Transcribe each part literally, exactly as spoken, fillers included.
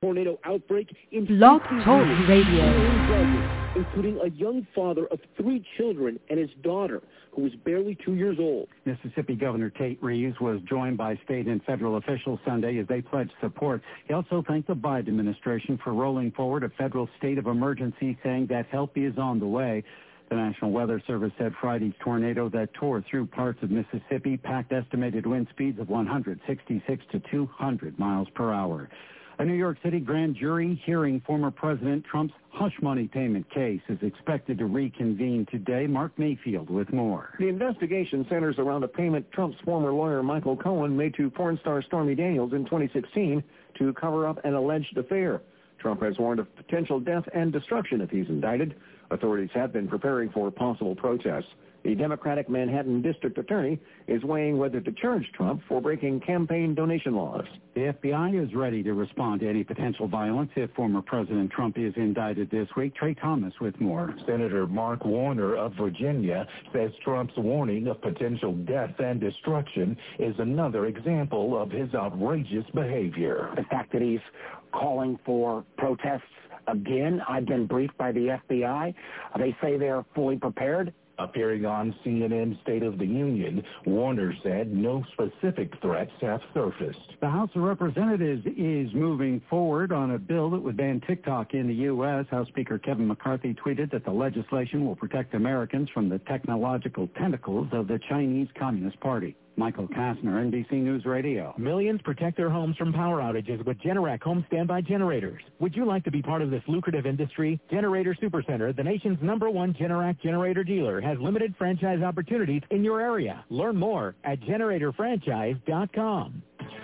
tornado outbreak in Blog Talk Radio, including a young father of three children and his daughter, who was barely two years old. Mississippi Governor Tate Reeves was joined by state and federal officials Sunday as they pledged support. He also thanked the Biden administration for rolling forward a federal state of emergency, saying that help is on the way. The National Weather Service said Friday's tornado that tore through parts of Mississippi packed estimated wind speeds of one hundred sixty-six to two hundred miles per hour. A New York City grand jury hearing former President Trump's hush money payment case is expected to reconvene today. Mark Mayfield with more. The investigation centers around a payment Trump's former lawyer Michael Cohen made to porn star Stormy Daniels in twenty sixteen to cover up an alleged affair. Trump has warned of potential death and destruction if he's indicted. Authorities have been preparing for possible protests. The Democratic Manhattan District Attorney is weighing whether to charge Trump for breaking campaign donation laws. The F B I is ready to respond to any potential violence if former President Trump is indicted this week. Trey Thomas with more. Senator Mark Warner of Virginia says Trump's warning of potential death and destruction is another example of his outrageous behavior. The fact that he's calling for protests again, I've been briefed by the F B I. They say they're fully prepared. Appearing on C N N's State of the Union, Warner said no specific threats have surfaced. The House of Representatives is moving forward on a bill that would ban TikTok in the U S House Speaker Kevin McCarthy tweeted that the legislation will protect Americans from the technological tentacles of the Chinese Communist Party. Michael Kastner, N B C News Radio. Millions protect their homes from power outages with Generac home standby generators. Would you like to be part of this lucrative industry? Generator Supercenter, the nation's number one Generac generator dealer, has limited franchise opportunities in your area. Learn more at generator franchise dot com.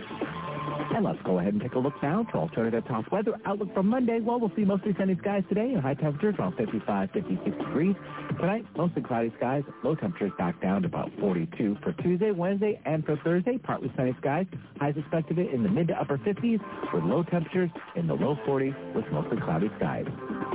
And let's go ahead and take a look now to alternative top weather outlook for Monday. Well, we'll see mostly sunny skies today and high temperatures around fifty-five, fifty-six degrees. Tonight, mostly cloudy skies. Low temperatures back down to about forty-two for Tuesday, Wednesday, and for Thursday. Partly sunny skies. Highs expected in the mid to upper fifties with low temperatures in the low forties with mostly cloudy skies.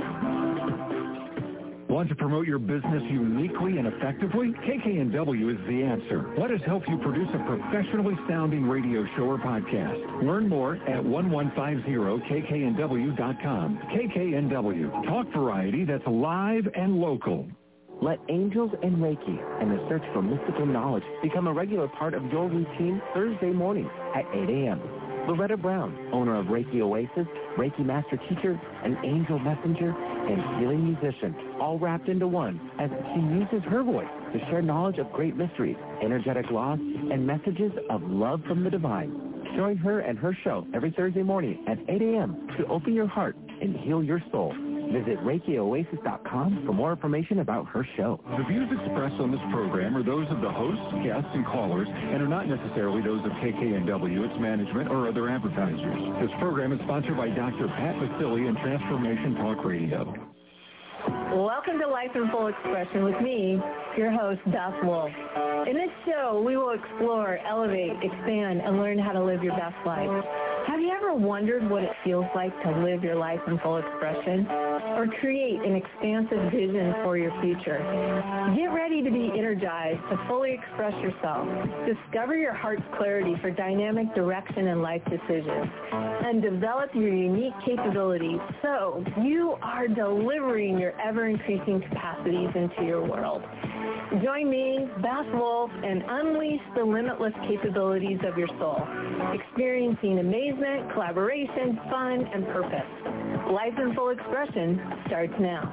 Want to promote your business uniquely and effectively? K K N W is the answer. Let us help you produce a professionally sounding radio show or podcast. Learn more at one one five zero K K N W dot com. K K N W, talk variety that's live and local. Let angels and Reiki and the search for mystical knowledge become a regular part of your routine Thursday mornings at eight a.m. Loretta Brown, owner of Reiki Oasis, Reiki Master Teacher, an angel messenger, and healing musician, all wrapped into one as she uses her voice to share knowledge of great mysteries, energetic laws, and messages of love from the divine. Join her and her show every Thursday morning at eight a.m. to open your heart and heal your soul. Visit Reiki Oasis dot com for more information about her show. The views expressed on this program are those of the hosts, guests, and callers, and are not necessarily those of K K N W, its management, or other advertisers. This program is sponsored by Doctor Pat Vasili and Transformation Talk Radio. Welcome to Life in Full Expression with me, your host, Beth Wolf. In this show, we will explore, elevate, expand, and learn how to live your best life. Have you ever wondered what it feels like to live your life in full expression or create an expansive vision for your future? Get ready to be energized to fully express yourself, discover your heart's clarity for dynamic direction and life decisions, and develop your unique capabilities so you are delivering your ever-increasing capacities into your world. Join me, Beth Wolf, and unleash the limitless capabilities of your soul, experiencing amazement, collaboration, fun, and purpose. Life in Full Expression starts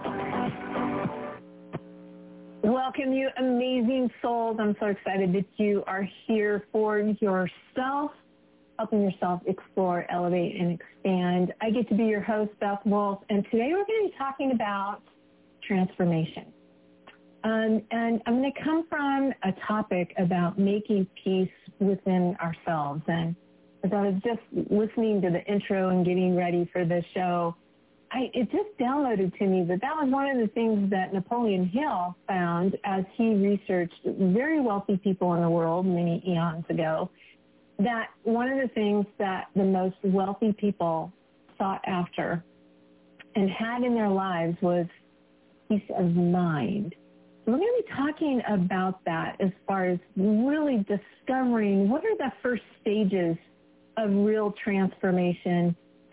now. Welcome, you amazing souls. I'm so excited that you are here for yourself, helping yourself explore, elevate, and expand. I get to be your host, Beth Wolf, and today we're going to be talking about transformation. Um, and I'm going to come from a topic about making peace within ourselves. And as I was just listening to the intro and getting ready for the show, I, it just downloaded to me that that was one of the things that Napoleon Hill found as he researched very wealthy people in the world many eons ago, that one of the things that the most wealthy people sought after and had in their lives was peace of mind. We're going to be talking about that as far as really discovering what are the first stages of real transformation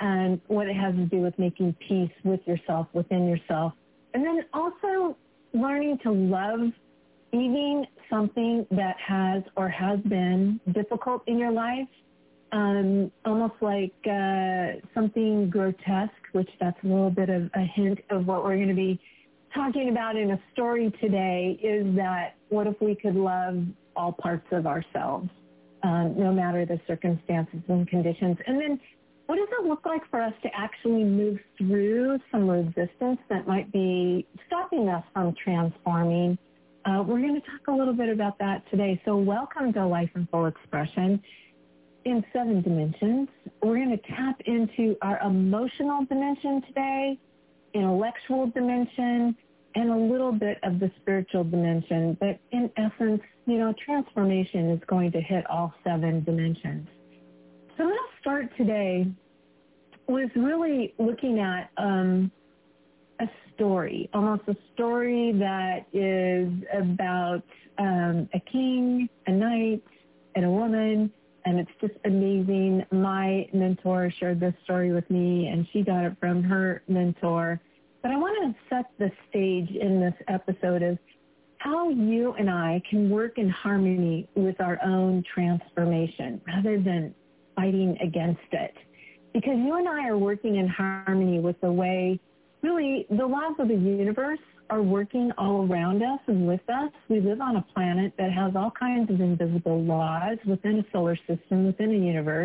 and what it has to do with making peace with yourself, within yourself. And then also learning to love even something that has or has been difficult in your life, um, almost like uh, something grotesque, which that's a little bit of a hint of what we're going to be talking about in a story today, is that what if we could love all parts of ourselves, um, no matter the circumstances and conditions? And then what does it look like for us to actually move through some resistance that might be stopping us from transforming? Uh, we're going to talk a little bit about that today. So welcome to Life in Full Expression in seven dimensions. We're going to tap into our emotional dimension today, intellectual dimension, and a little bit of the spiritual dimension. But in essence, you know, transformation is going to hit all seven dimensions. So I'm going to start today with really looking at um, a story, almost a story that is about um, a king, a knight, and a woman, and it's just amazing. My mentor shared this story with me, and she got it from her mentor. But I want to set the stage in this episode of how you and I can work in harmony with our own transformation rather than fighting against it. Because you and I are working in harmony with the way, really, the laws of the universe are working all around us and with us. We live on a planet that has all kinds of invisible laws within a solar system, within a universe.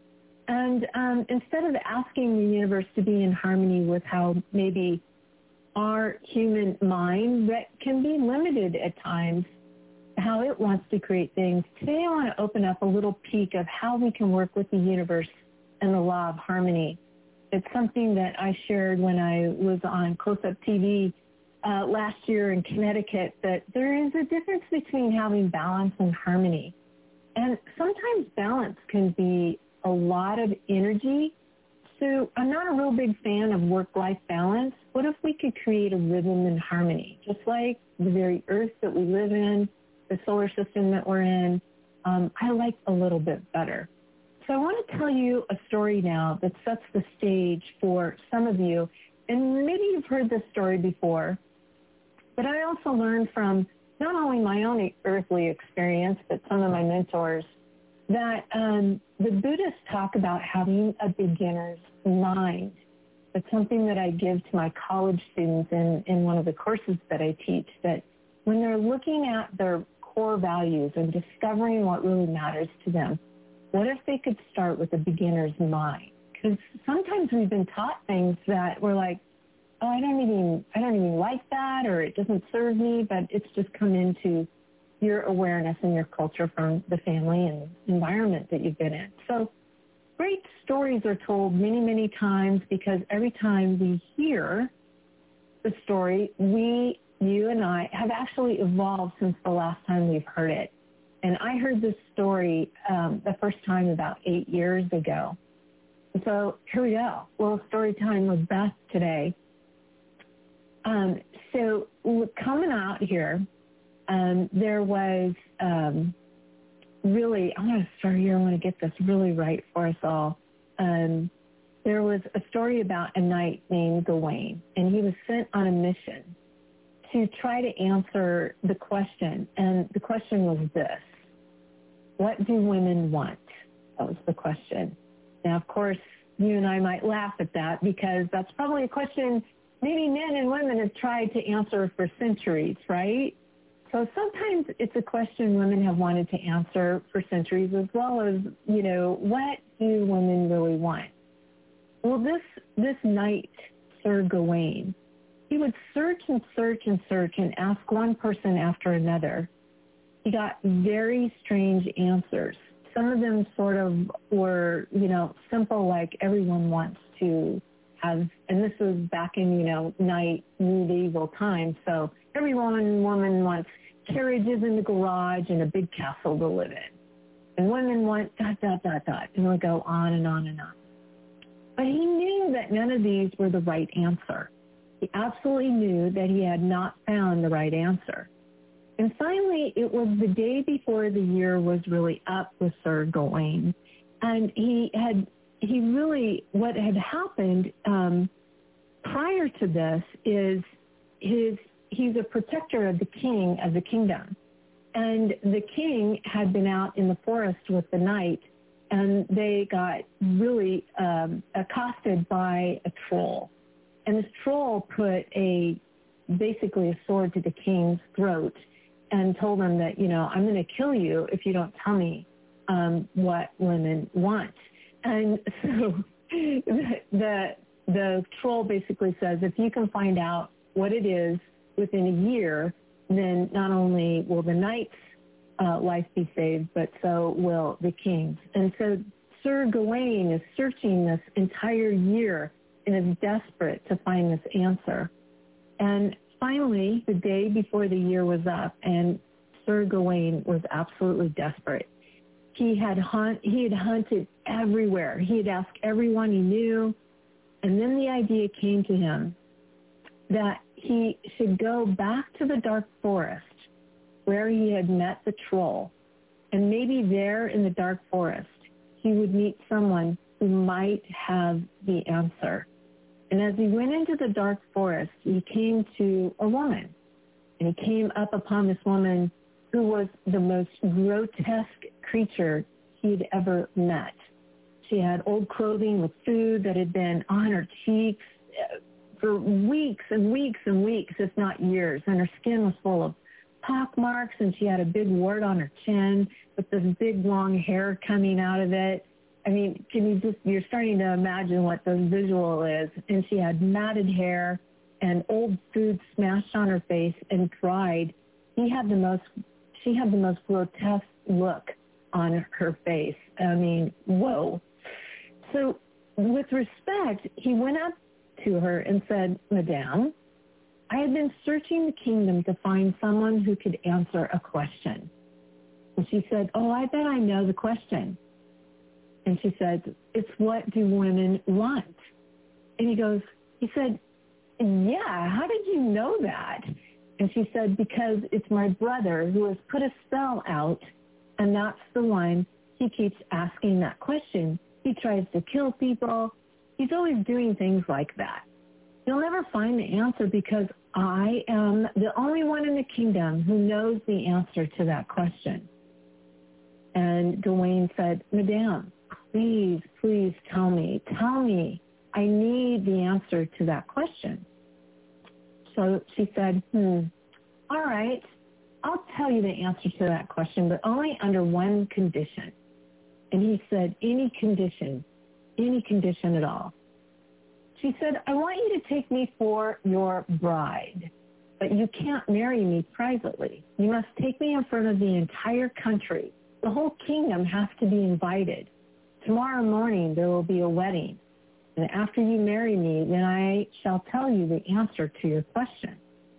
And um, instead of asking the universe to be in harmony with how maybe our human mind that can be limited at times, how it wants to create things, today I want to open up a little peek of how we can work with the universe and the law of harmony. It's something that I shared when I was on Close-Up T V uh, last year in Connecticut, that there is a difference between having balance and harmony. And sometimes balance can be a lot of energy. So I'm not a real big fan of work-life balance. What if we could create a rhythm and harmony, just like the very earth that we live in, the solar system that we're in? Um, I like a little bit better. So I want to tell you a story now that sets the stage for some of you. And maybe you've heard this story before, but I also learned from not only my own earthly experience, but some of my mentors, that um, the Buddhists talk about having a beginner's mind. It's something that I give to my college students in, in one of the courses that I teach, that when they're looking at their core values and discovering what really matters to them, what if they could start with a beginner's mind? Because sometimes we've been taught things that we're like, oh, I don't even, I don't even like that, or it doesn't serve me, but it's just come into your awareness and your culture from the family and environment that you've been in. So great stories are told many, many times, because every time we hear the story, we, you and I, have actually evolved since the last time we've heard it. And I heard this story um, the first time about eight years ago. And so here we go. Well, story time with Beth today. Um, so coming out here, um, there was um, really, I want to start here. I want to get this really right for us all. Um, there was a story about a knight named Gawain, and he was sent on a mission to try to answer the question. And the question was this: what do women want? That was the question. Now, of course, you and I might laugh at that, because that's probably a question maybe men and women have tried to answer for centuries, right? So sometimes it's a question women have wanted to answer for centuries, as well as, you know, what do women really want? Well, this this knight, Sir Gawain, he would search and search and search and ask one person after another. He got very strange answers. Some of them sort of were, you know, simple, like everyone wants to have, and this was back in, you know, night medieval times. So everyone, woman wants carriages in the garage and a big castle to live in. And women want dot, dot, dot, dot. And it would go on and on and on. But he knew that none of these were the right answer. He absolutely knew that he had not found the right answer. And finally, it was the day before the year was really up with Sir Gawain. And he had he really, what had happened um, prior to this is his he's a protector of the king of the kingdom. And the king had been out in the forest with the knight, and they got really um, accosted by a troll. And this troll put a basically a sword to the king's throat and told him that, you know, I'm going to kill you if you don't tell me um, what women want. And so the, the the troll basically says, if you can find out what it is within a year, then not only will the knight's uh, life be saved, but so will the king's. And so Sir Gawain is searching this entire year and is desperate to find this answer. And finally, the day before the year was up, and Sir Gawain was absolutely desperate. He had hunt, he had hunted everywhere. He had asked everyone he knew. And then the idea came to him that he should go back to the dark forest where he had met the troll. And maybe there in the dark forest, he would meet someone who might have the answer. And as he went into the dark forest, he came to a woman. And he came up upon this woman who was the most grotesque creature he'd ever met. She had old clothing with food that had been on her cheeks for weeks and weeks and weeks, if not years. And her skin was full of pock marks, and she had a big wart on her chin with this big long hair coming out of it. I mean, can you just, you're starting to imagine what the visual is. And she had matted hair and old food smashed on her face and dried. He had the most, she had the most grotesque look on her face. I mean, whoa. So with respect, he went up to her and said, Madame, I have been searching the kingdom to find someone who could answer a question. And she said, oh, I bet I know the question. And she said, it's what do women want? And he goes, he said, yeah, how did you know that? And she said, because it's my brother who has put a spell out, and that's the one he keeps asking that question. He tries to kill people. He's always doing things like that. You'll never find the answer because I am the only one in the kingdom who knows the answer to that question. And Gawain said, Madame, please, please tell me, tell me. I need the answer to that question. So she said, hmm, all right, I'll tell you the answer to that question, but only under one condition. And he said, any condition, any condition at all. She said, I want you to take me for your bride, but you can't marry me privately. You must take me in front of the entire country. The whole kingdom has to be invited. Tomorrow morning there will be a wedding, and after you marry me, then I shall tell you the answer to your question.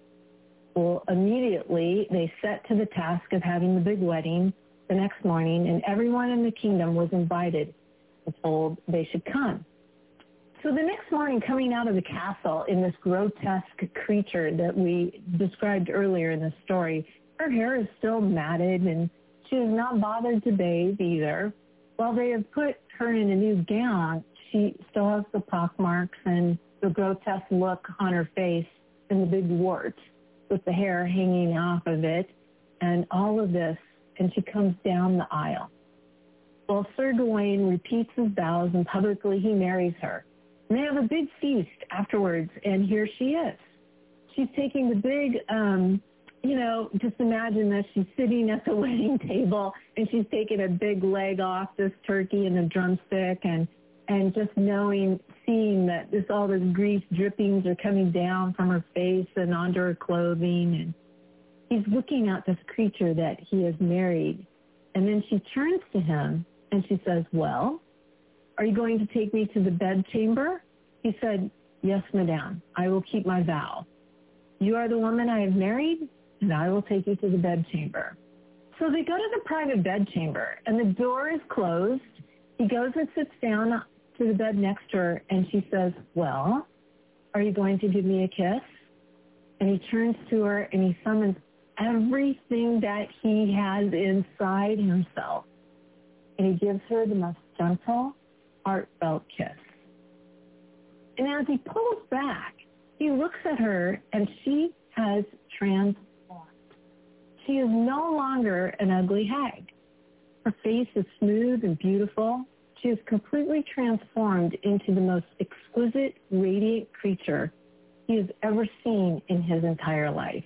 Well, immediately they set to the task of having the big wedding the next morning, and everyone in the kingdom was invited and told they should come. So the next morning, coming out of the castle in this grotesque creature that we described earlier in the story, her hair is still matted, and she is not bothered to bathe either. While they have put her in a new gown, she still has the pockmarks and the grotesque look on her face and the big wart with the hair hanging off of it and all of this, and she comes down the aisle. Well, Sir Gawain repeats his vows, and publicly he marries her. And they have a big feast afterwards, and here she is. She's taking the big, um, you know, just imagine that she's sitting at the wedding table, and she's taking a big leg off this turkey and a drumstick, and and just knowing, seeing that this all this grease drippings are coming down from her face and onto her clothing, and he's looking at this creature that he has married. And then she turns to him and she says, well, are you going to take me to the bedchamber? He said, yes, madame, I will keep my vow. You are the woman I have married, and I will take you to the bedchamber. So they go to the private bedchamber, and the door is closed. He goes and sits down to the bed next to her, and she says, well, are you going to give me a kiss? And he turns to her, and he summons everything that he has inside himself. And he gives her the most gentle heartfelt kiss. And as he pulls back, he looks at her, and she has transformed. She is no longer an ugly hag. Her face is smooth and beautiful. She is completely transformed into the most exquisite, radiant creature he has ever seen in his entire life.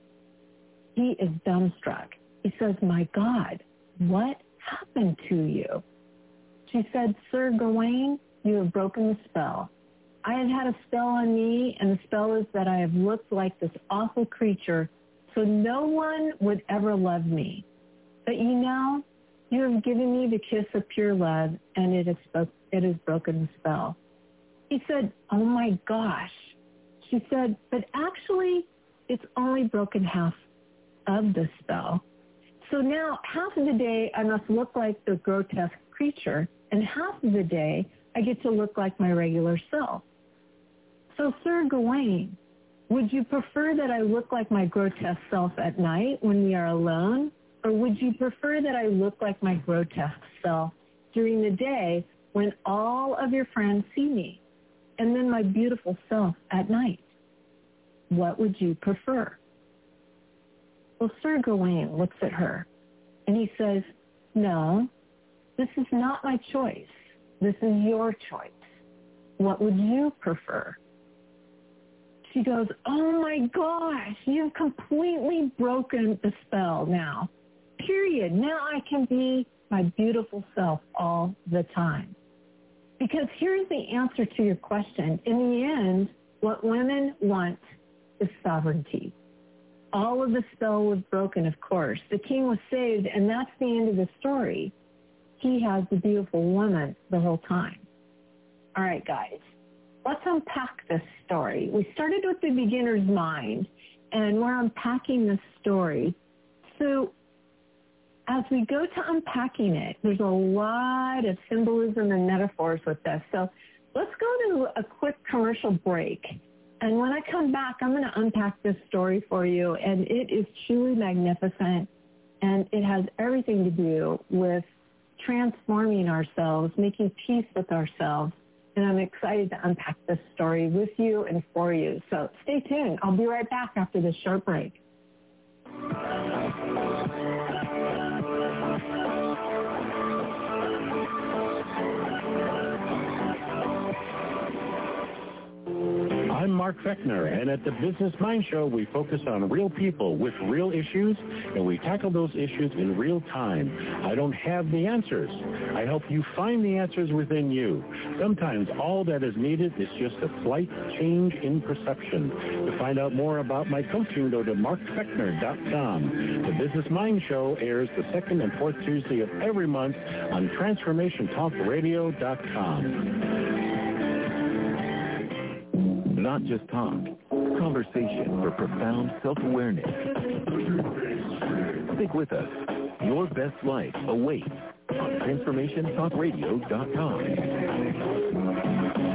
He is dumbstruck. He says, "My God, what happened to you?" She said, "Sir Gawain, you have broken the spell. I have had a spell on me, and the spell is that I have looked like this awful creature, so no one would ever love me. But you know, you have given me the kiss of pure love, and it has, it has broken the spell." He said, "Oh my gosh." She said, "But actually, it's only broken half of the spell. So now half of the day I must look like the grotesque creature, and half of the day I get to look like my regular self. So Sir Gawain, would you prefer that I look like my grotesque self at night when we are alone, or would you prefer that I look like my grotesque self during the day when all of your friends see me, and then my beautiful self at night? What would you prefer?" Well, Sir Gawain looks at her, and he says, "No, this is not my choice. This is your choice. What would you prefer?" She goes, "Oh my gosh, you've completely broken the spell now. Period. Now I can be my beautiful self all the time." Because here's the answer to your question. In the end, what women want is sovereignty. All of the spell was broken, of course. The king was saved, and that's the end of the story. He has the beautiful woman the whole time. All right, guys, let's unpack this story. We started with the beginner's mind, and we're unpacking this story. So as we go to unpacking it, there's a lot of symbolism and metaphors with this. So let's go to a quick commercial break. And when I come back, I'm going to unpack this story for you, and it is truly magnificent, and it has everything to do with transforming ourselves, making peace with ourselves, and I'm excited to unpack this story with you and for you. So stay tuned. I'll be right back after this short break. I'm Mark Fechner, and at the Business Mind Show, we focus on real people with real issues, and we tackle those issues in real time. I don't have the answers. I help you find the answers within you. Sometimes all that is needed is just a slight change in perception. To find out more about my coaching, go to mark fechner dot com. The Business Mind Show airs the second and fourth Tuesday of every month on transformation talk radio dot com. Not just talk, conversation for profound self-awareness. Stick with us. Your best life awaits on transformation talk radio dot com.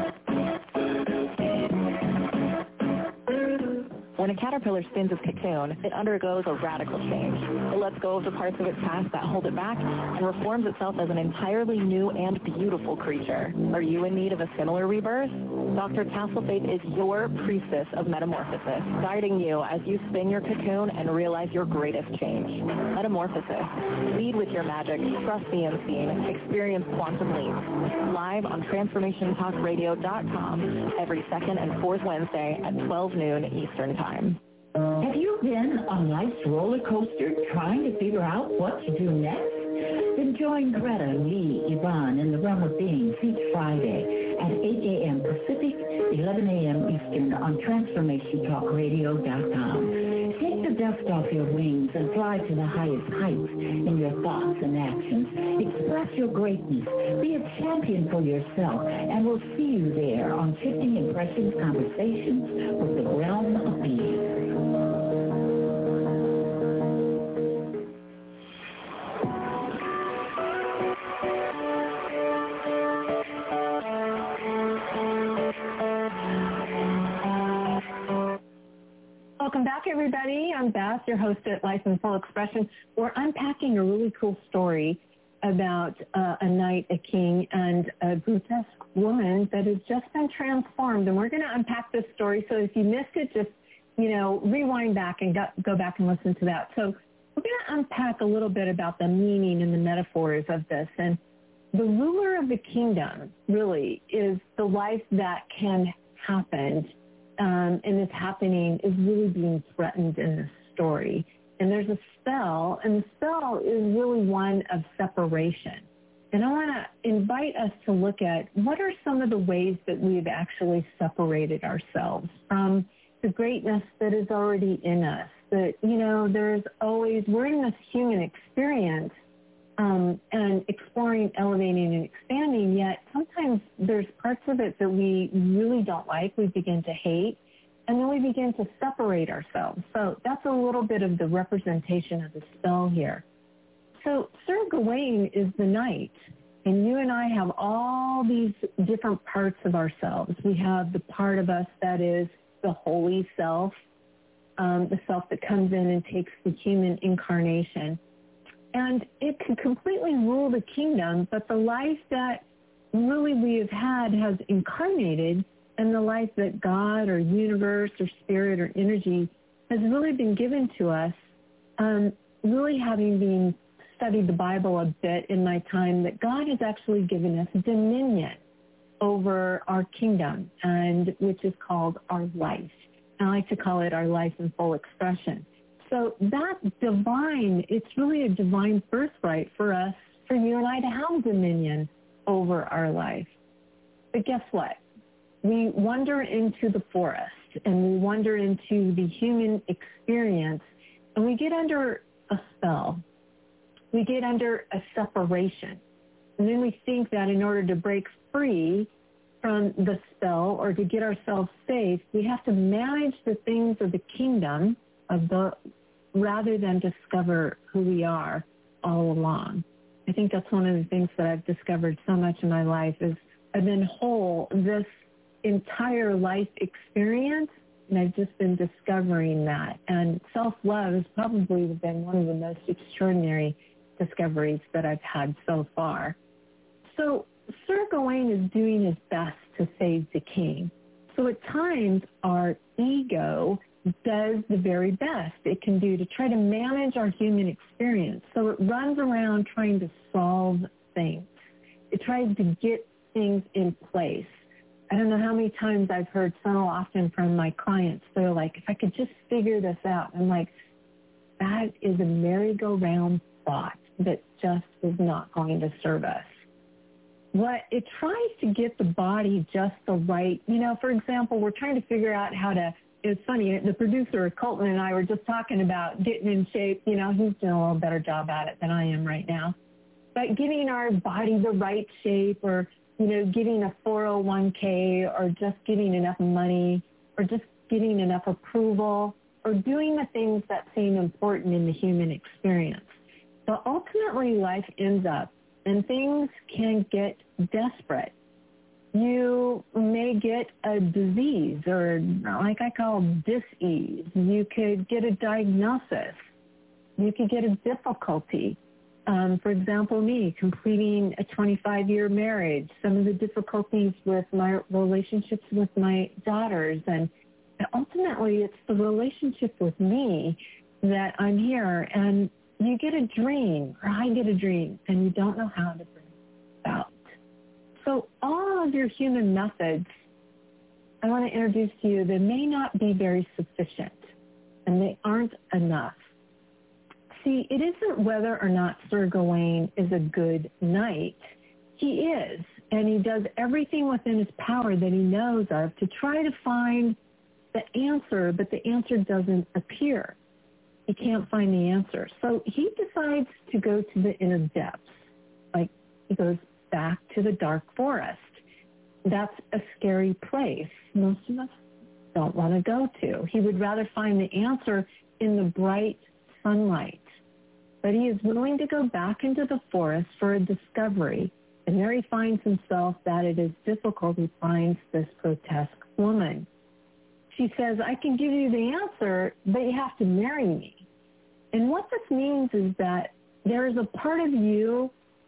When a caterpillar spins its cocoon, it undergoes a radical change. It lets go of the parts of its past that hold it back and reforms itself as an entirely new and beautiful creature. Are you in need of a similar rebirth? Doctor Tasselfaith is your priestess of metamorphosis, guiding you as you spin your cocoon and realize your greatest change. Metamorphosis. Lead with your magic, trust the unseen, experience quantum leaps. Live on transformation talk radio dot com every second and fourth Wednesday at twelve noon Eastern Time. Have you been on life's roller coaster trying to figure out what to do next? Then join Greta, Lee, Yvonne, and the Realm of Beings each Friday at eight a.m. Pacific, eleven a.m. Eastern on transformation talk radio dot com. Take the dust off your wings and fly to the highest heights in your thoughts and actions. Express your greatness. Be a champion for yourself, and we'll see you there on Shifting Impressions Conversations with the Realm of Beings. Welcome back, everybody. I'm Beth, your host at Life in Full Expression. We're unpacking a really cool story, about uh, a knight, a king, and a grotesque woman that has just been transformed. And we're going to unpack this story. So if you missed it, just, you know, rewind back and go, go back and listen to that. So we're going to unpack a little bit about the meaning and the metaphors of this. And the ruler of the kingdom really is the life that can happen, um, and is happening, is really being threatened in this story. And there's a spell, and the spell is really one of separation. And I want to invite us to look at what are some of the ways that we've actually separated ourselves from the greatness that is already in us. That, you know, there's always, we're in this human experience um, and exploring, elevating, and expanding, yet sometimes there's parts of it that we really don't like, we begin to hate. And then we begin to separate ourselves. So that's a little bit of the representation of the spell here. So Sir Gawain is the knight, and you and I have all these different parts of ourselves. We have the part of us that is the holy self, um, the self that comes in and takes the human incarnation. And it can completely rule the kingdom, but the life that really we have had has incarnated, and the life that God or universe or spirit or energy has really been given to us, um, really having been studied the Bible a bit in my time, that God has actually given us dominion over our kingdom, and which is called our life. I like to call it our life in full expression. So that divine, it's really a divine birthright for us, for you and I to have dominion over our life. But guess what? We wander into the forest, and we wander into the human experience, and we get under a spell. We get under a separation. And then we think that in order to break free from the spell or to get ourselves safe, we have to manage the things of the kingdom of the, rather than discover who we are all along. I think that's one of the things that I've discovered so much in my life is I've been whole this entire life experience, and I've just been discovering that. And self-love has probably been one of the most extraordinary discoveries that I've had so far. So Sir Gawain is doing his best to save the king. So at times our ego does the very best it can do to try to manage our human experience. So it runs around trying to solve things. It tries to get things in place. I don't know how many times I've heard so often from my clients, they're like, if I could just figure this out. I'm like, that is a merry-go-round thought that just is not going to serve us. What it tries to get the body just the right, you know, for example, we're trying to figure out how to, it's funny, the producer, Colton, and I were just talking about getting in shape. You know, he's doing a little better job at it than I am right now. But getting our body the right shape, or you know, getting a four oh one k, or just getting enough money, or just getting enough approval, or doing the things that seem important in the human experience. So ultimately life ends up, and things can get desperate. You may get a disease, or like I call dis-ease. You could get a diagnosis. You could get a difficulty. Um, for example, me completing a twenty-five year marriage, some of the difficulties with my relationships with my daughters. And ultimately, it's the relationship with me that I'm here. And you get a dream, or I get a dream, and you don't know how to bring it about. So all of your human methods, I want to introduce to you, they may not be very sufficient, and they aren't enough. See, it isn't whether or not Sir Gawain is a good knight. He is, and he does everything within his power that he knows of to try to find the answer, but the answer doesn't appear. He can't find the answer. So he decides to go to the inner depths. Like, he goes back to the dark forest. That's a scary place. Most of us don't want to go to. He would rather find the answer in the bright sunlight. But he is willing to go back into the forest for a discovery, and there he finds himself that it is difficult. He finds this grotesque woman. She says, I can give you the answer, but you have to marry me. And what this means is that there is a part of you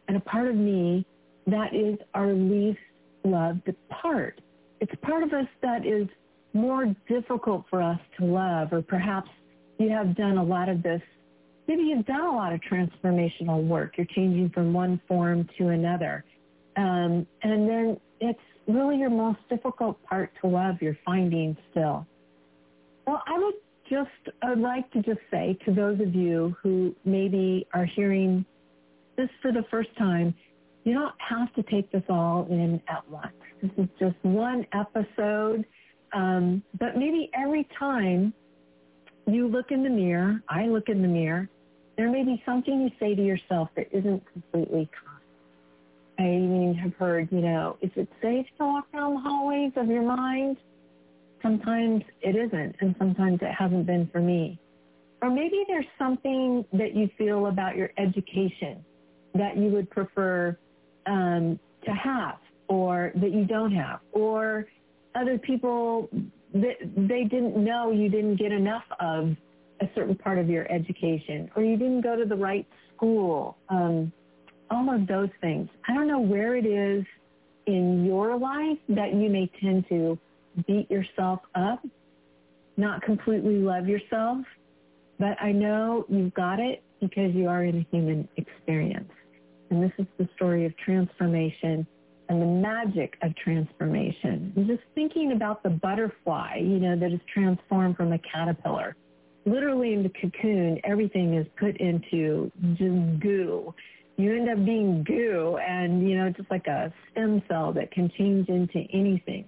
and a part of me that is our least loved part. It's part of us that is more difficult for us to love, or perhaps you have done a lot of this. Maybe you've done a lot of transformational work. You're changing from one form to another. Um, and then it's really your most difficult part to love you're finding still. Well, I would just, I would like to just say to those of you who maybe are hearing this for the first time, you don't have to take this all in at once. This is just one episode. Um, but maybe every time you look in the mirror, I look in the mirror, there may be something you say to yourself that isn't completely kind. I even have heard, you know, is it safe to walk down the hallways of your mind? Sometimes it isn't, and sometimes it hasn't been for me. Or maybe there's something that you feel about your education that you would prefer um, to have, or that you don't have, or other people that they didn't know you didn't get enough of a certain part of your education, or you didn't go to the right school, um, all of those things. I don't know where it is in your life that you may tend to beat yourself up, not completely love yourself, but I know you've got it because you are in a human experience. And this is the story of transformation and the magic of transformation. And just thinking about the butterfly, you know, that is transformed from a caterpillar. Literally in the cocoon, everything is put into just goo. You end up being goo, and, you know, just like a stem cell that can change into anything.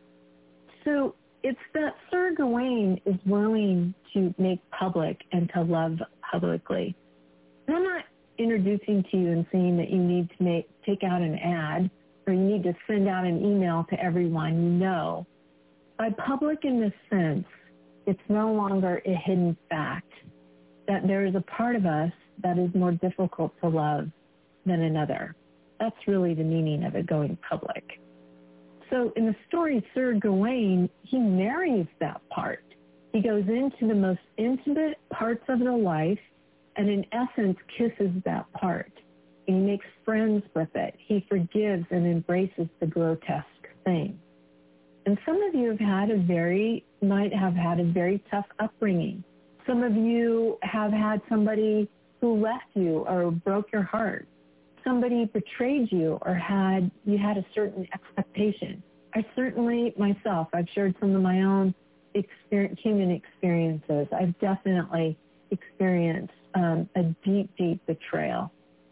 So it's that Sir Gawain is willing to make public and to love publicly. And I'm not introducing to you and saying that you need to make take out an ad, or you need to send out an email to everyone you know. By public in this sense, it's no longer a hidden fact that there is a part of us that is more difficult to love than another. That's really the meaning of it going public. So in the story, Sir Gawain, he marries that part. He goes into the most intimate parts of the life and in essence kisses that part. He makes friends with it. He forgives and embraces the grotesque thing. And some of you have had a very, might have had a very tough upbringing. Some of you have had somebody who left you or broke your heart. Somebody betrayed you or had, you had a certain expectation. I certainly, myself, I've shared some of my own experience, human experiences. I've definitely experienced um, a deep, deep betrayal.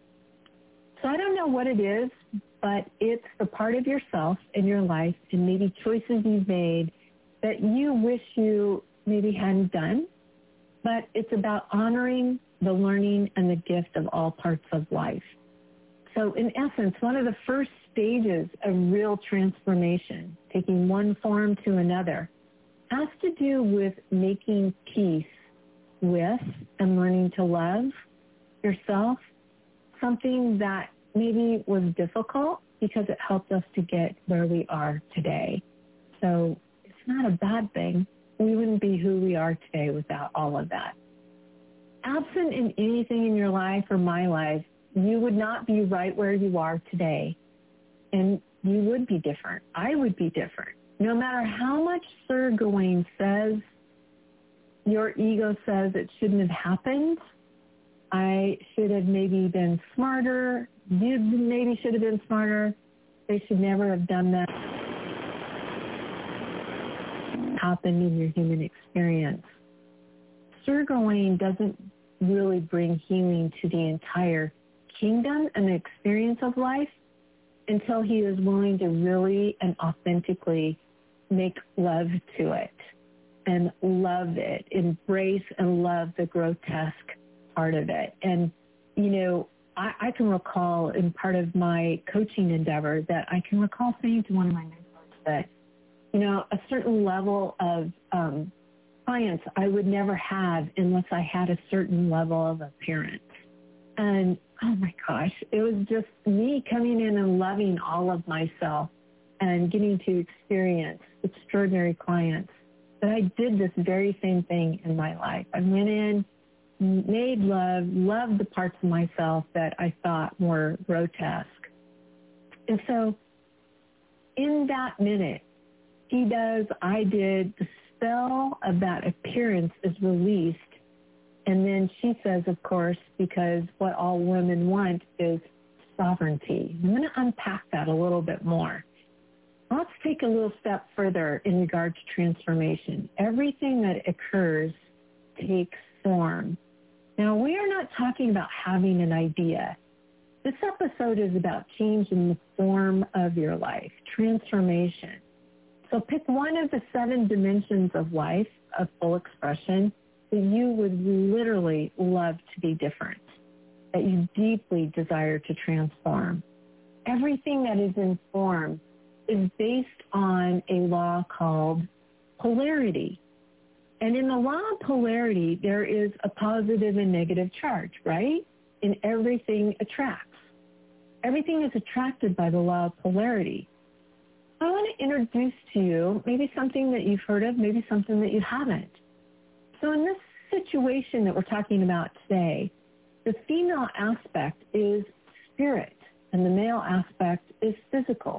So I don't know what it is, but it's the part of yourself in your life and maybe choices you've made that you wish you maybe hadn't done, but it's about honoring the learning and the gift of all parts of life. So in essence, one of the first stages of real transformation, taking one form to another, has to do with making peace with and learning to love yourself, something that maybe was difficult because it helped us to get where we are today. So it's not a bad thing. We wouldn't be who we are today without all of that. Absent in anything in your life or my life, you would not be right where you are today. And you would be different. I would be different. No matter how much Sir Gawain says, your ego says it shouldn't have happened, I should have maybe been smarter, you maybe should have been smarter, they should never have done that, happened in your human experience. Sir Gawain doesn't really bring healing to the entire kingdom and the experience of life until he is willing to really and authentically make love to it and love it, embrace and love the grotesque part of it. And, you know, I, I can recall in part of my coaching endeavor that I can recall saying to one of my mentors that, you know, a certain level of um, clients I would never have unless I had a certain level of appearance. And, oh my gosh, it was just me coming in and loving all of myself and getting to experience extraordinary clients. But I did this very same thing in my life. I went in made love, loved the parts of myself that I thought were grotesque. And so in that minute, he does, I did, the spell of that appearance is released. And then she says, of course, because what all women want is sovereignty. I'm going to unpack that a little bit more. Let's take a little step further in regard to transformation. Everything that occurs takes form. Now, we are not talking about having an idea. This episode is about changing the form of your life, transformation. So pick one of the seven dimensions of life, of full expression, that you would literally love to be different, that you deeply desire to transform. Everything that is in form is based on a law called polarity. And in the law of polarity, there is a positive and negative charge, right? And everything attracts. Everything is attracted by the law of polarity. I want to introduce to you maybe something that you've heard of, maybe something that you haven't. So in this situation that we're talking about today, the female aspect is spirit and the male aspect is physical.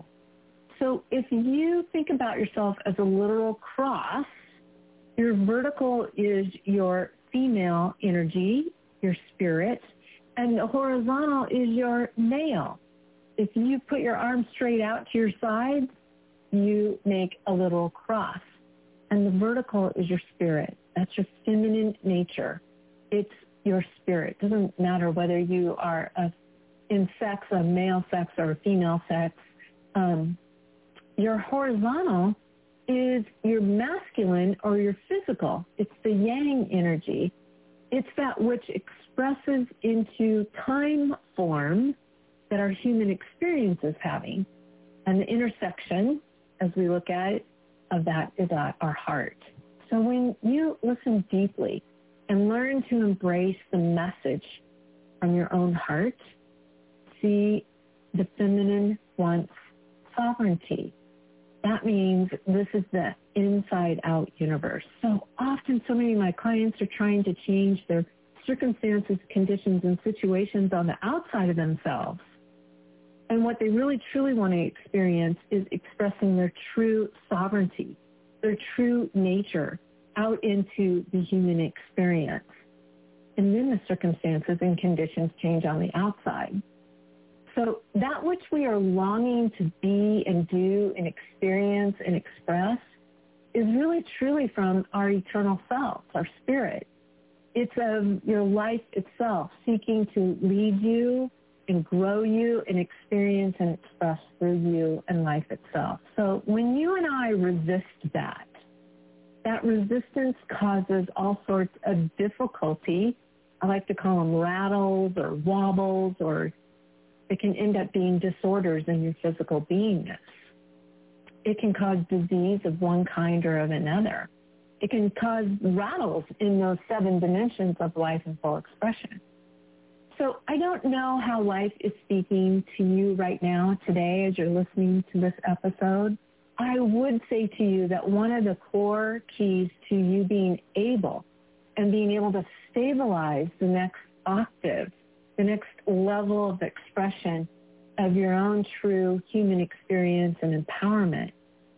So if you think about yourself as a literal cross, your vertical is your female energy, your spirit, and the horizontal is your male. If you put your arms straight out to your side, you make a little cross. And the vertical is your spirit. That's your feminine nature. It's your spirit. It doesn't matter whether you are a, in sex, a male sex or a female sex. Um, your horizontal is your masculine or your physical. It's the yang energy. It's that which expresses into time form that our human experience is having. And the intersection, as we look at it, of that is at our heart. So when you listen deeply and learn to embrace the message from your own heart, see the feminine wants sovereignty. That means this is the inside-out universe. So often so many of my clients are trying to change their circumstances, conditions, and situations on the outside of themselves. And what they really, truly want to experience is expressing their true sovereignty, their true nature out into the human experience. And then the circumstances and conditions change on the outside. So that which we are longing to be and do and experience and express is really truly from our eternal self, our spirit. It's of your life itself, seeking to lead you and grow you and experience and express through you and life itself. So when you and I resist that, that resistance causes all sorts of difficulty. I like to call them rattles or wobbles, or it can end up being disorders in your physical beingness. It can cause disease of one kind or of another. It can cause rattles in those seven dimensions of life and full expression. So I don't know how life is speaking to you right now, today, as you're listening to this episode. I would say to you that one of the core keys to you being able and being able to stabilize the next octave, the next level of expression of your own true human experience and empowerment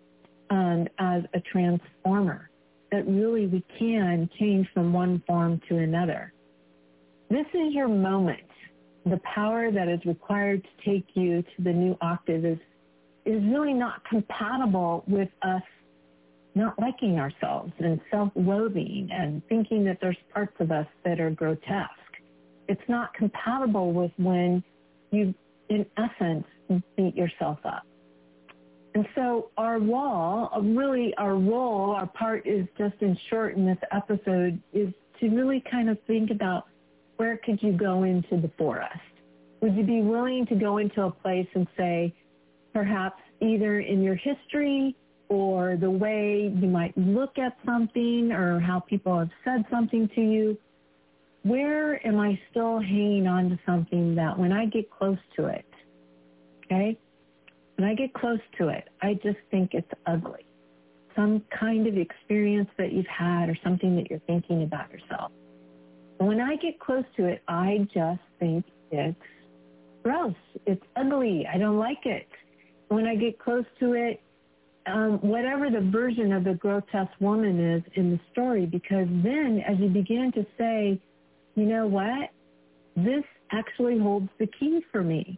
um, as a transformer, that really we can change from one form to another. This is your moment. The power that is required to take you to the new octave is, is really not compatible with us not liking ourselves and self-loathing and thinking that there's parts of us that are grotesque. It's not compatible with when you, in essence, beat yourself up. And so our wall, really our role, our part is just in short in this episode, is to really kind of think about where could you go into the forest? Would you be willing to go into a place and say, perhaps either in your history or the way you might look at something or how people have said something to you, where am I still hanging on to something that when I get close to it, okay, when I get close to it, I just think it's ugly. Some kind of experience that you've had or something that you're thinking about yourself. When I get close to it, I just think it's gross. It's ugly. I don't like it. When I get close to it, um, whatever the version of the grotesque woman is in the story, because then as you begin to say, you know what, this actually holds the key for me.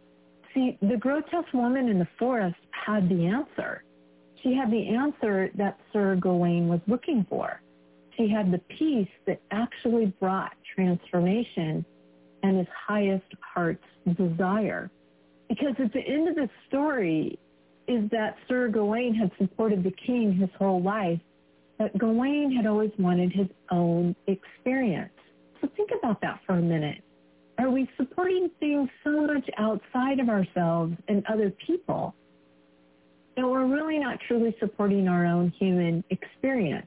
See, the grotesque woman in the forest had the answer. She had the answer that Sir Gawain was looking for. She had the peace that actually brought transformation and his highest heart's desire. Because at the end of the story is that Sir Gawain had supported the king his whole life, but Gawain had always wanted his own experience. So think about that for a minute. Are we supporting things so much outside of ourselves and other people that we're really not truly supporting our own human experience?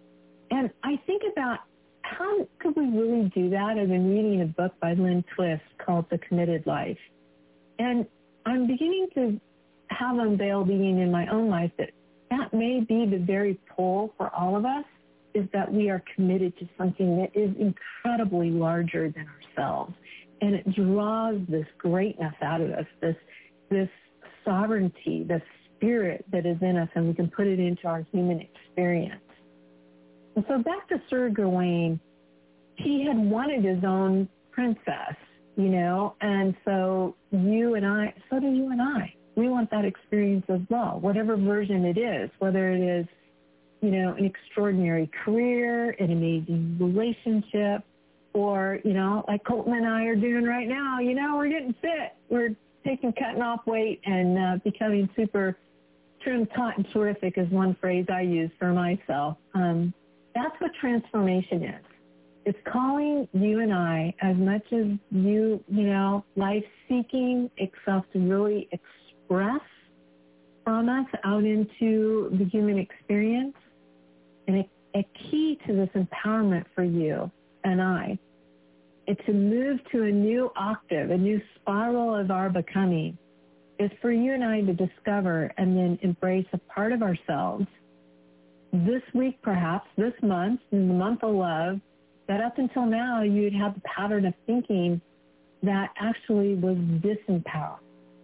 And I think about how could we really do that? I've been reading a book by Lynn Twist called The Committed Life. And I'm beginning to have unveiled being in my own life that that may be the very pull for all of us, is that we are committed to something that is incredibly larger than ourselves. And it draws this greatness out of us, this, this sovereignty, the spirit that is in us, and we can put it into our human experience. And so back to Sir Gawain, he had wanted his own princess, you know, and so you and I, so do you and I. We want that experience as well, whatever version it is, whether it is, you know, an extraordinary career, an amazing relationship, or, you know, like Colton and I are doing right now, you know, we're getting fit. We're taking, cutting off weight and uh, becoming super trim, taut, and terrific is one phrase I use for myself. Um, that's what transformation is. It's calling you and I, as much as you, you know, life-seeking itself to really express from us out into the human experience. And a, a key to this empowerment for you and I, it's to move to a new octave, a new spiral of our becoming, is for you and I to discover and then embrace a part of ourselves this week, perhaps this month, in the month of love, that up until now you'd have the pattern of thinking that actually was disempowered.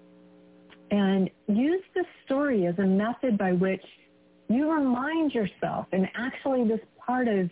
And use this story as a method by which you remind yourself, and actually this part of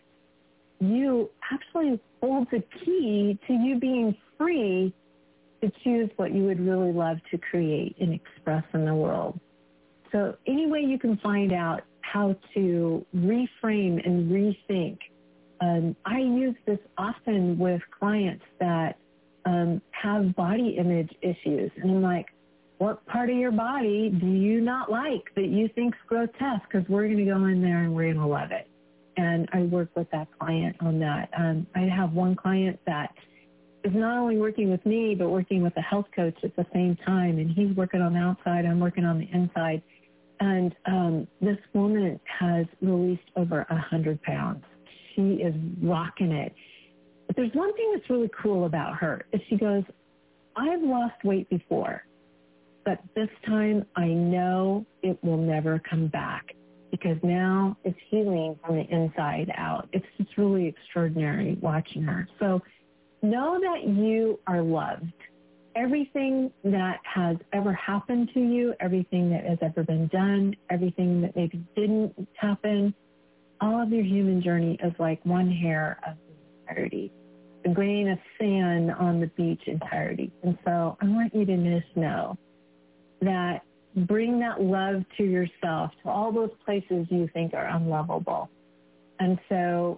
you actually holds a key to you being free to choose what you would really love to create and express in the world. So any way you can find out how to reframe and rethink. Um, I use this often with clients that um, have body image issues. And I'm like, what part of your body do you not like that you think's grotesque? Because we're going to go in there and we're going to love it. And I work with that client on that. Um, I have one client that is not only working with me, but working with a health coach at the same time. And he's working on the outside, I'm working on the inside. And um, this woman has released over one hundred pounds. She is rocking it. But there's one thing that's really cool about her, is she goes, I've lost weight before, but this time I know it will never come back because now it's healing from the inside out. It's just really extraordinary watching her. So know that you are loved. Everything that has ever happened to you, everything that has ever been done, everything that maybe didn't happen, all of your human journey is like one hair of the entirety, a grain of sand on the beach entirety. And so I want you to just know that bring that love to yourself, to all those places you think are unlovable. And so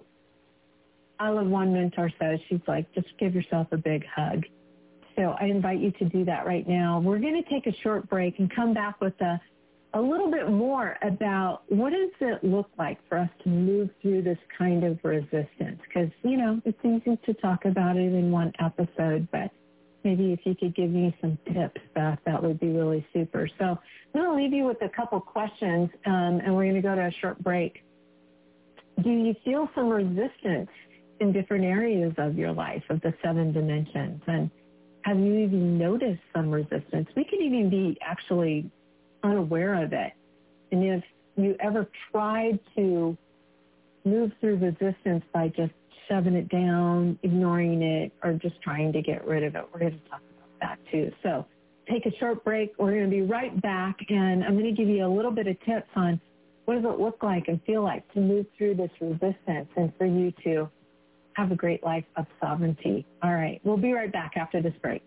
I love one mentor says, she's like, just give yourself a big hug. So I invite you to do that right now. We're going to take a short break and come back with a, a little bit more about what does it look like for us to move through this kind of resistance? Because, you know, it's easy to talk about it in one episode, but maybe if you could give me some tips, Beth, that would be really super. So I'm going to leave you with a couple questions, um, and we're going to go to a short break. Do you feel some resistance in different areas of your life, of the seven dimensions? And have you even noticed some resistance? We could even be actually unaware of it. And if you ever tried to move through resistance by just shoving it down, ignoring it, or just trying to get rid of it. We're going to talk about that too. So take a short break. We're going to be right back, and I'm going to give you a little bit of tips on what does it look like and feel like to move through this resistance and for you to have a great life of sovereignty. All right. We'll be right back after this break.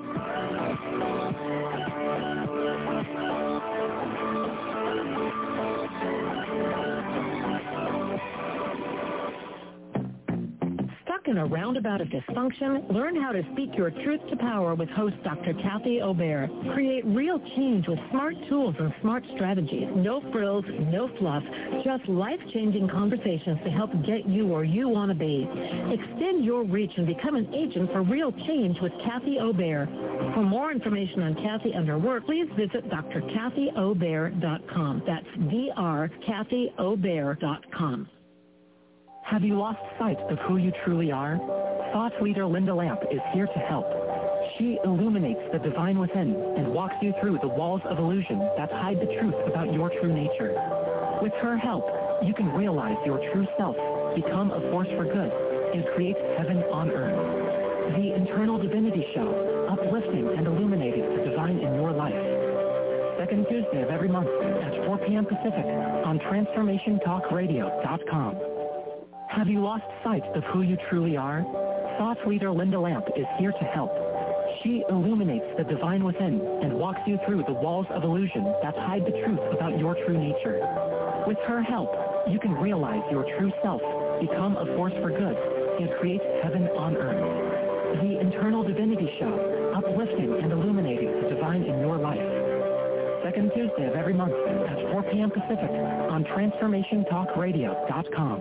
In a roundabout of dysfunction, learn how to speak your truth to power with host Doctor Kathy Obear. Create real change with smart tools and smart strategies. No frills, no fluff, just life-changing conversations to help get you where you want to be. Extend your reach and become an agent for real change with Kathy Obear. For more information on Kathy and her work, please visit D R Kathy Obear dot com. That's D R Kathy Obear dot com. Have you lost sight of who you truly are? Thought leader Linda Lamp is here to help. She illuminates the divine within and walks you through the walls of illusion that hide the truth about your true nature. With her help, you can realize your true self, become a force for good, and create heaven on earth. The Internal Divinity Show, uplifting and illuminating the divine in your life. Second Tuesday of every month at four p.m. Pacific on Transformation Talk Radio dot com. Have you lost sight of who you truly are? Thought leader Linda Lamp is here to help. She illuminates the divine within and walks you through the walls of illusion that hide the truth about your true nature. With her help, you can realize your true self, become a force for good, and create heaven on earth. The Internal Divinity Show, uplifting and illuminating the divine in your life. Second Tuesday of every month at four p.m. Pacific on Transformation Talk Radio dot com.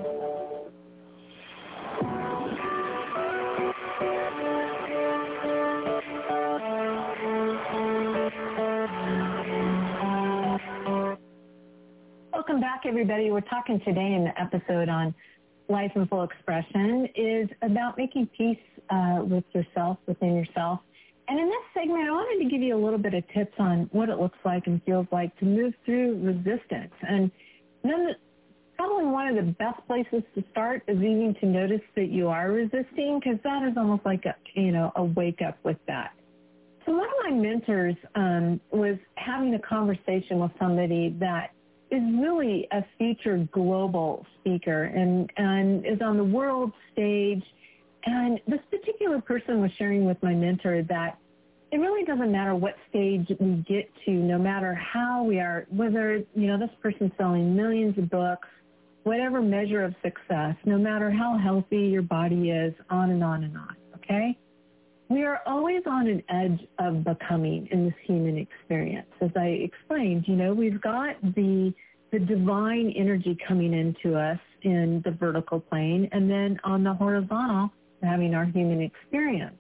Welcome back, everybody. We're talking today in the episode on Life in Full Expression is about making peace uh, with yourself, within yourself. And in this segment, I wanted to give you a little bit of tips on what it looks like and feels like to move through resistance. And then probably one of the best places to start is even to notice that you are resisting, because that is almost like a, you know, a wake up with that. So one of my mentors um, was having a conversation with somebody that is really a featured global speaker and, and is on the world stage. And this particular person was sharing with my mentor that it really doesn't matter what stage we get to, no matter how we are, whether, you know, this person's selling millions of books, whatever measure of success, no matter how healthy your body is, on and on and on, okay? We are always on an edge of becoming in this human experience. As I explained, you know, we've got the the divine energy coming into us in the vertical plane, and then on the horizontal, having our human experience.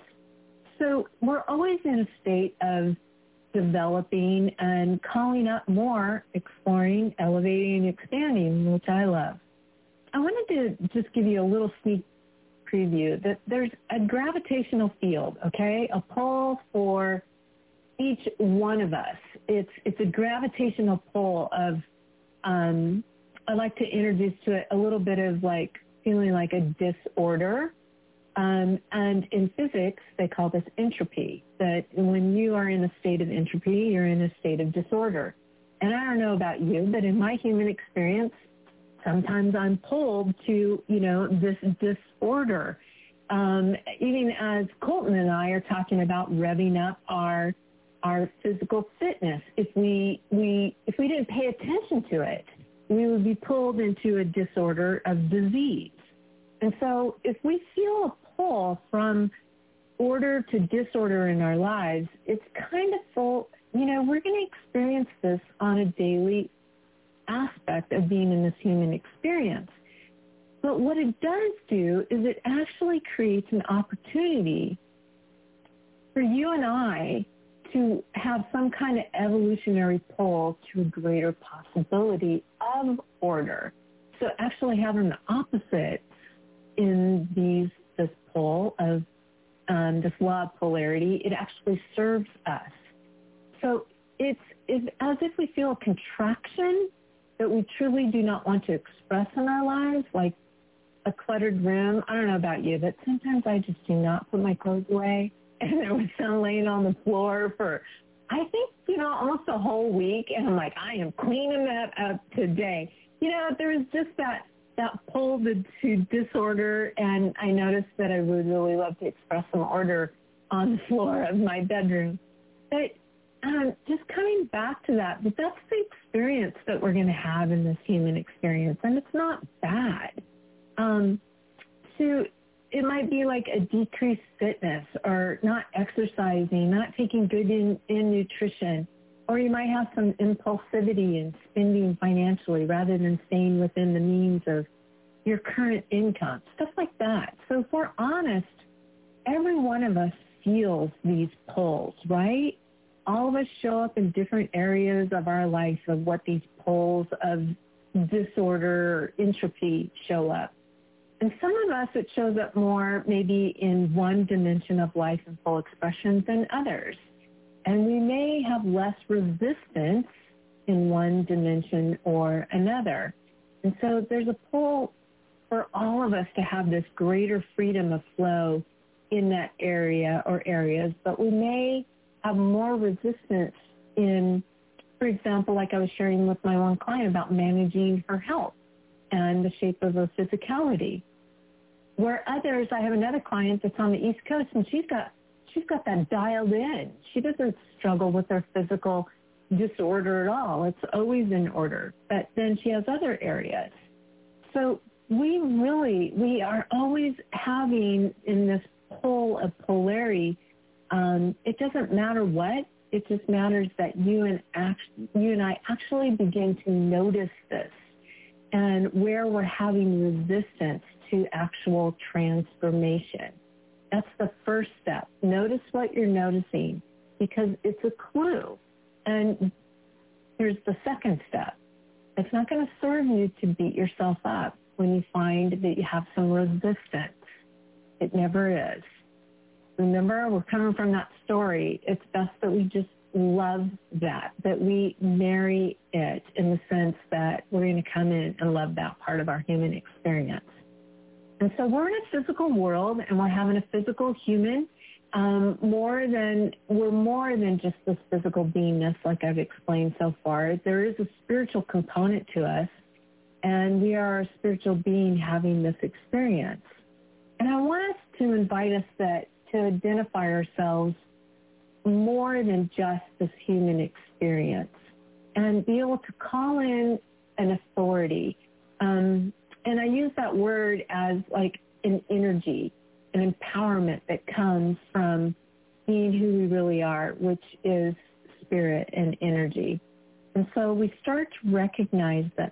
So we're always in a state of developing and calling up more, exploring, elevating, expanding, which I love. I wanted to just give you a little sneak preview that there's a gravitational field, okay, a pull for each one of us. It's it's a gravitational pull of, um, I like to introduce to it a little bit of like feeling like a disorder. Um, and in physics, they call this entropy, that when you are in a state of entropy, you're in a state of disorder. And I don't know about you, but in my human experience, sometimes I'm pulled to, you know, this disorder. Um, even as Colton and I are talking about revving up our our physical fitness, if we we if we didn't pay attention to it, we would be pulled into a disorder of disease. And so if we feel a pull from order to disorder in our lives, it's kind of full, you know, we're going to experience this on a daily aspect of being in this human experience. But what it does do is it actually creates an opportunity for you and I to have some kind of evolutionary pull to a greater possibility of order. So actually having the opposite in these this pull of um, this law of polarity, it actually serves us. So it's, it's as if we feel a contraction that we truly do not want to express in our lives, like a cluttered room, I don't know about you, but sometimes I just do not put my clothes away. And there was some laying on the floor for, I think, you know, almost a whole week. And I'm like, I am cleaning that up today. You know, there was just that, that pull to, to disorder. And I noticed that I would really love to express some order on the floor of my bedroom. But um, just coming back to that, but that's the experience that we're going to have in this human experience. And it's not bad. Um, so it might be like a decreased fitness or not exercising, not taking good in, in nutrition, or you might have some impulsivity in spending financially rather than staying within the means of your current income, stuff like that. So if we're honest, every one of us feels these pulls, right? All of us show up in different areas of our life of what these pulls of disorder or entropy show up. And some of us, it shows up more maybe in one dimension of life in full expression than others. And we may have less resistance in one dimension or another. And so there's a pull for all of us to have this greater freedom of flow in that area or areas, but we may have more resistance in, for example, like I was sharing with my one client about managing her health and the shape of her physicality. Where others, I have another client that's on the East Coast, and she's got she's got that dialed in. She doesn't struggle with her physical disorder at all. It's always in order. But then she has other areas. So we really, we are always having in this pull of polarity, um, it doesn't matter what, it just matters that you and, act, you and I actually begin to notice this and where we're having resistance to actual transformation. That's the first step. Notice what you're noticing because it's a clue. And here's the second step. It's not going to serve you to beat yourself up when you find that you have some resistance. It never is. Remember, we're coming from that story. It's best that we just love that, that we marry it in the sense that we're going to come in and love that part of our human experience. And so we're in a physical world, and we're having a physical human um, more than, we're more than just this physical beingness like I've explained so far. There is a spiritual component to us, and we are a spiritual being having this experience. And I want us to invite us that to identify ourselves more than just this human experience and be able to call in an authority. Um, and I use that word as like an energy, an empowerment that comes from being who we really are, which is spirit and energy. And so we start to recognize that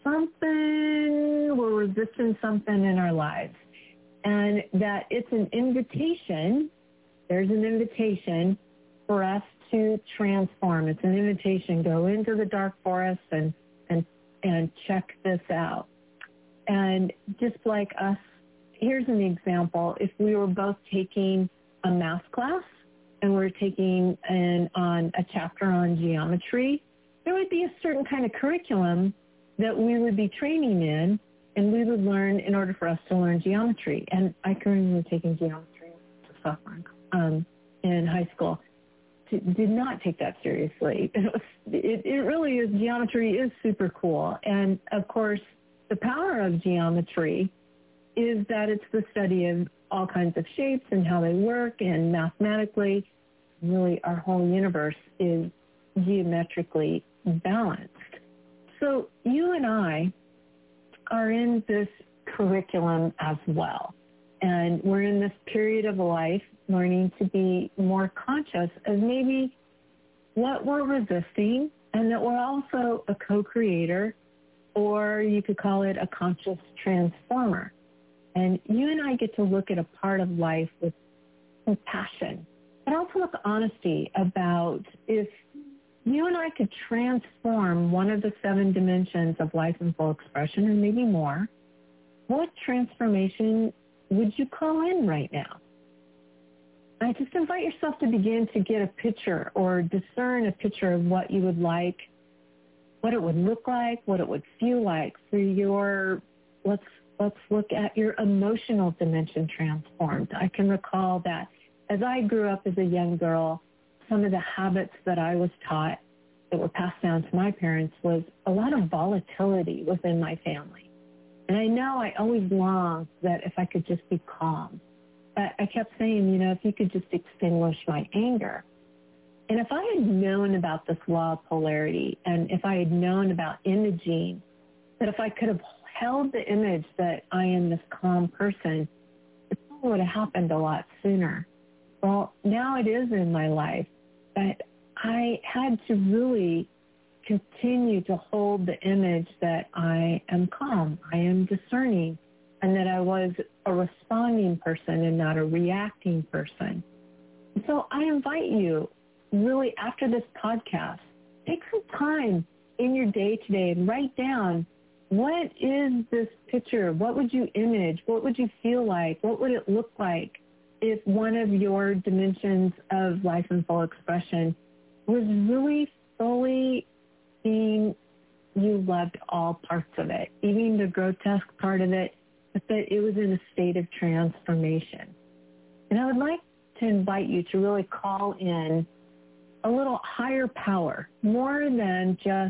something, we're resisting something in our lives, and that it's an invitation, there's an invitation for us to transform. It's an invitation, go into the dark forest and, and, and check this out. And just like us, here's an example. If we were both taking a math class and we're taking an, on a chapter on geometry, there would be a certain kind of curriculum that we would be training in, and we would learn in order for us to learn geometry. And I currently was taking geometry as a sophomore um, in high school. Did not take that seriously. It, was, it, it really is, geometry is super cool. And of course, the power of geometry is that it's the study of all kinds of shapes and how they work, and mathematically, really our whole universe is geometrically balanced. So you and I are in this curriculum as well. And we're in this period of life learning to be more conscious of maybe what we're resisting, and that we're also a co-creator, or you could call it a conscious transformer. And you and I get to look at a part of life with compassion, but also with honesty about if you and I could transform one of the seven dimensions of life in full expression, and maybe more, what transformation would you call in right now? I just invite yourself to begin to get a picture or discern a picture of what you would like, what it would look like, what it would feel like for your, let's let's look at your emotional dimension transformed. I can recall that as I grew up as a young girl, some of the habits that I was taught that were passed down to my parents was a lot of volatility within my family. And I know I always longed that if I could just be calm. But I kept saying, you know, if you could just extinguish my anger. And if I had known about this law of polarity, and if I had known about imaging, that if I could have held the image that I am this calm person, it probably would have happened a lot sooner. Well, now it is in my life, but I had to really continue to hold the image that I am calm, I am discerning, and that I was a responding person and not a reacting person. And so I invite you, really, after this podcast, take some time in your day today and write down, what is this picture? What would you image? What would you feel like? What would it look like if one of your dimensions of life in full expression was really fully being, you loved all parts of it, even the grotesque part of it, but that it was in a state of transformation. And I would like to invite you to really call in a little higher power, more than just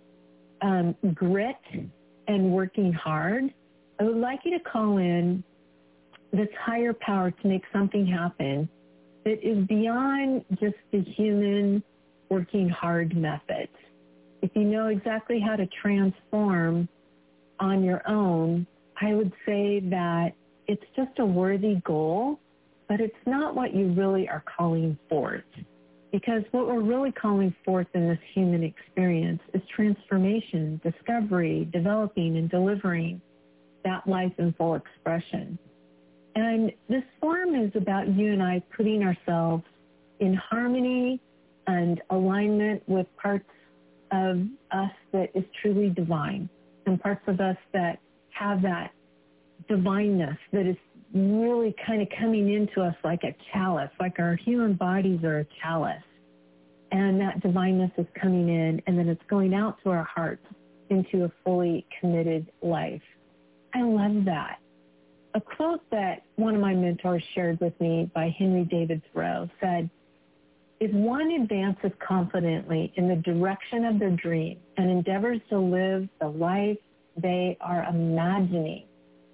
um, grit and working hard. I would like you to call in this higher power to make something happen that is beyond just the human working hard methods. If you know exactly how to transform on your own, I would say that it's just a worthy goal, but it's not what you really are calling forth. Because what we're really calling forth in this human experience is transformation, discovery, developing, and delivering that life in full expression. And this forum is about you and I putting ourselves in harmony and alignment with parts of us that is truly divine, and parts of us that have that divineness that is really kind of coming into us like a chalice, like our human bodies are a chalice. And that divineness is coming in, and then it's going out to our hearts into a fully committed life. I love that. A quote that one of my mentors shared with me by Henry David Thoreau said, if one advances confidently in the direction of their dream and endeavors to live the life they are imagining,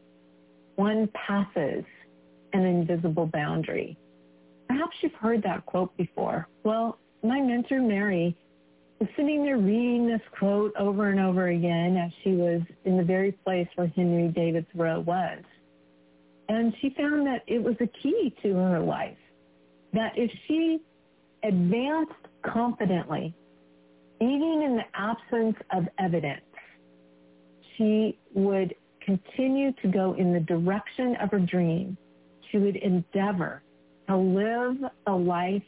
one passes an invisible boundary. Perhaps you've heard that quote before. Well, my mentor, Mary, was sitting there reading this quote over and over again as she was in the very place where Henry David Thoreau was. And she found that it was a key to her life, that if she advanced confidently, even in the absence of evidence, she would continue to go in the direction of her dream. She would endeavor to live a life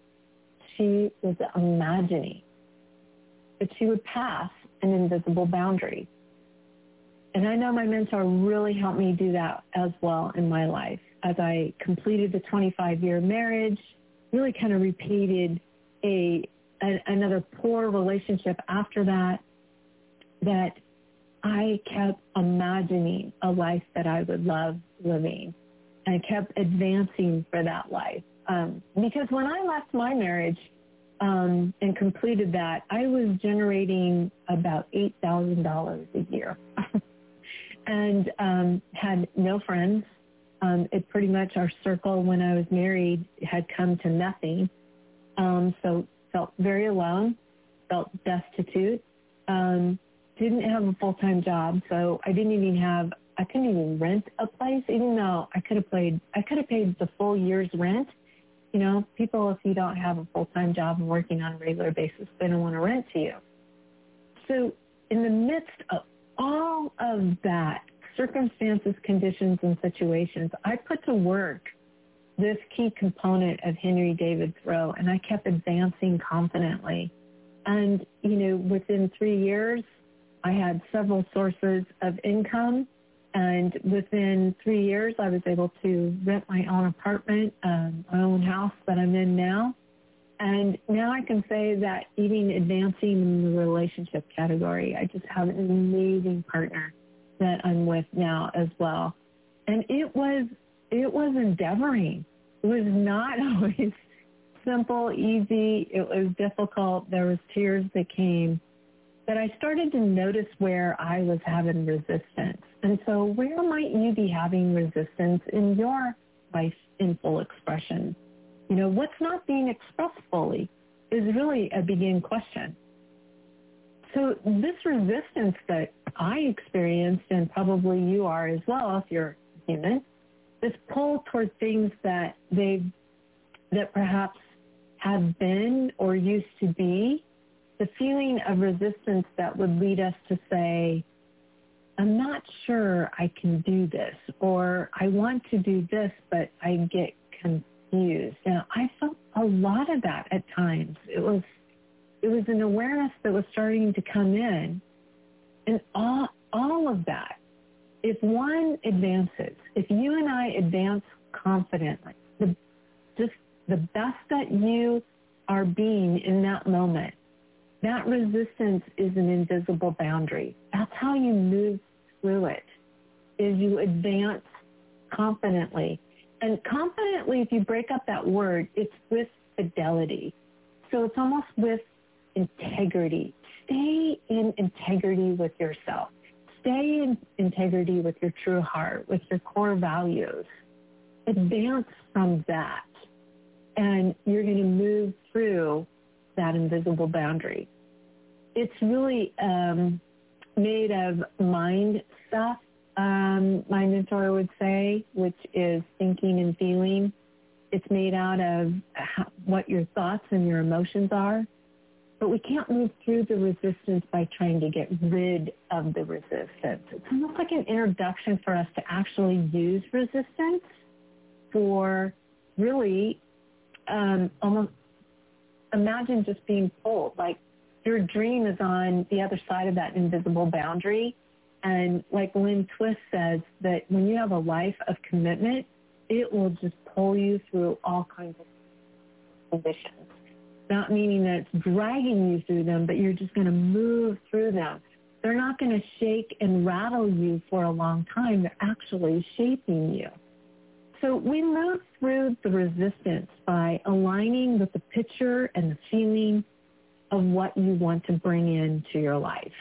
she was imagining, that she would pass an invisible boundary. And I know my mentor really helped me do that as well in my life. As I completed the twenty-five-year marriage, really kind of repeated a, a another poor relationship after that, that I kept imagining a life that I would love living. And I kept advancing for that life. Um, because when I left my marriage um, and completed that, I was generating about eight thousand dollars a year and um, had no friends. Um, it pretty much, our circle when I was married had come to nothing. Um, so felt very alone, felt destitute, um, didn't have a full-time job. So I didn't even have, I couldn't even rent a place, even though I could have paid, I could have paid the full year's rent. You know, people, if you don't have a full-time job and working on a regular basis, they don't want to rent to you. So in the midst of all of that, circumstances, conditions, and situations, I put to work this key component of Henry David Thoreau, and I kept advancing confidently. And, you know, within three years, I had several sources of income, and within three years, I was able to rent my own apartment, um, my own house that I'm in now. And now I can say that even advancing in the relationship category, I just have an amazing partner. that I'm with now as well. And it was, it was endeavoring. It was not always simple, easy. It was difficult. There was tears that came. But I started to notice where I was having resistance. And so where might you be having resistance in your life in full expression? You know, what's not being expressed fully is really a begin question. So this resistance that I experienced, and probably you are as well if you're human, this pull toward things that they that perhaps have been or used to be, the feeling of resistance that would lead us to say, I'm not sure I can do this, or I want to do this, but I get confused. Now, I felt a lot of that at times. It was it was an awareness that was starting to come in, and all all of that, if one advances, if you and I advance confidently, the, just the best that you are being in that moment, that resistance is an invisible boundary. That's how you move through it, is you advance confidently. And confidently, if you break up that word, it's with fidelity. So it's almost with integrity. Stay in integrity with yourself. Stay in integrity with your true heart, with your core values. Advance from that, and you're going to move through that invisible boundary. It's really um, made of mind stuff, um, my mentor would say, which is thinking and feeling. It's made out of how, what your thoughts and your emotions are. But we can't move through the resistance by trying to get rid of the resistance. It's almost like an introduction for us to actually use resistance for really um, almost imagine just being pulled. Like your dream is on the other side of that invisible boundary. And like Lynn Twist says, that when you have a life of commitment, it will just pull you through all kinds of conditions. Not meaning that it's dragging you through them, but you're just going to move through them. They're not going to shake and rattle you for a long time. They're actually shaping you. So we move through the resistance by aligning with the picture and the feeling of what you want to bring into your life.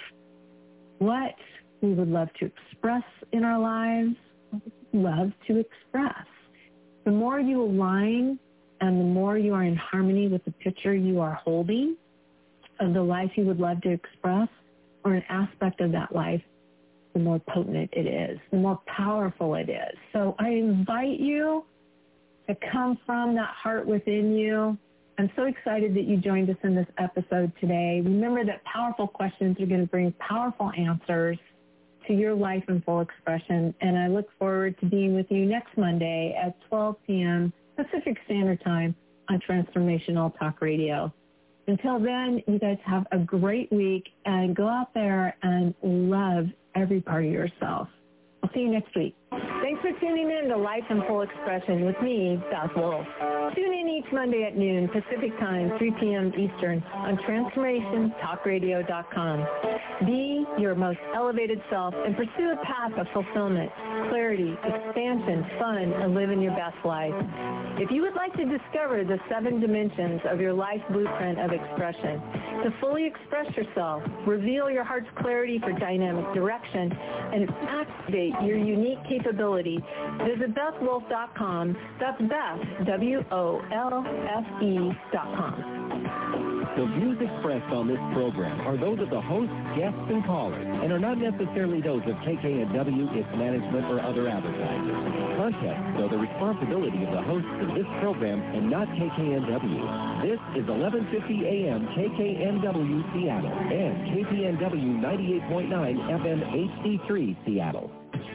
What we would love to express in our lives, what we love to express. The more you align and the more you are in harmony with the picture you are holding of the life you would love to express, or an aspect of that life, the more potent it is, the more powerful it is. So I invite you to come from that heart within you. I'm so excited that you joined us in this episode today. Remember that powerful questions are going to bring powerful answers to your life in full expression. And I look forward to being with you next Monday at twelve p.m. Pacific Standard Time on Transformational Talk Radio. Until then, you guys have a great week and go out there and love every part of yourself. I'll see you next week. Thanks for tuning in to Life in Full Expression with me, Beth Wolf. Tune in each Monday at noon Pacific Time, three p.m. Eastern on Transformation Talk Radio dot com. Be your most elevated self and pursue a path of fulfillment, clarity, expansion, fun, and living your best life. If you would like to discover the seven dimensions of your life blueprint of expression, to fully express yourself, reveal your heart's clarity for dynamic direction, and activate your unique capability, visit Beth Wolf dot com. That's Beth, W O L F E dot com. The views expressed on this program are those of the hosts, guests, and callers, and are not necessarily those of K K N W, its management, or other advertisers. Contests are the responsibility of the hosts of this program and not K K N W. This is eleven fifty a.m. K K N W Seattle and K P N W ninety-eight point nine F M H D three Seattle.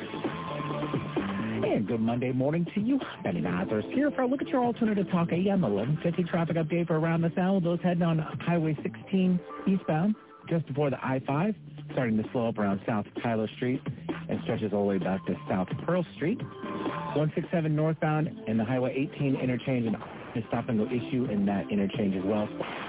And good Monday morning to you. Benny Mazars here for a look at your alternative talk A M eleven fifty traffic update for around this hour. Those heading on Highway sixteen eastbound just before the I five, starting to slow up around South Tyler Street and stretches all the way back to South Pearl Street. one sixty-seven northbound and the Highway eighteen interchange and a stop and go issue in that interchange as well.